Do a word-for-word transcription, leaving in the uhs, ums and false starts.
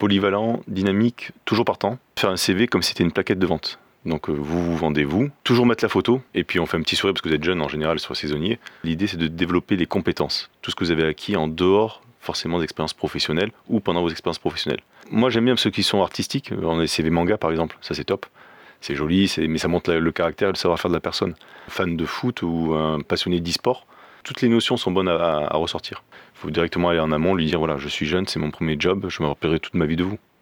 polyvalent, dynamique, toujours partant. Faire un C V comme si c'était une plaquette de vente. Donc vous vous vendez vous, toujours mettre la photo, et puis on fait un petit sourire parce que vous êtes jeune en général sur saisonnier. L'idée c'est de développer les compétences, tout ce que vous avez acquis en dehors forcément d'expériences professionnelles ou pendant vos expériences professionnelles. Moi j'aime bien ceux qui sont artistiques, on a des C V manga par exemple, ça c'est top. C'est joli, c'est, mais ça montre la- le caractère et le savoir-faire de la personne. Fan de foot ou un passionné d'e-sport, toutes les notions sont bonnes à, à- à ressortir. Il faut directement aller en amont, lui dire voilà, je suis jeune, c'est mon premier job, je me rappellerai toute ma vie de vous.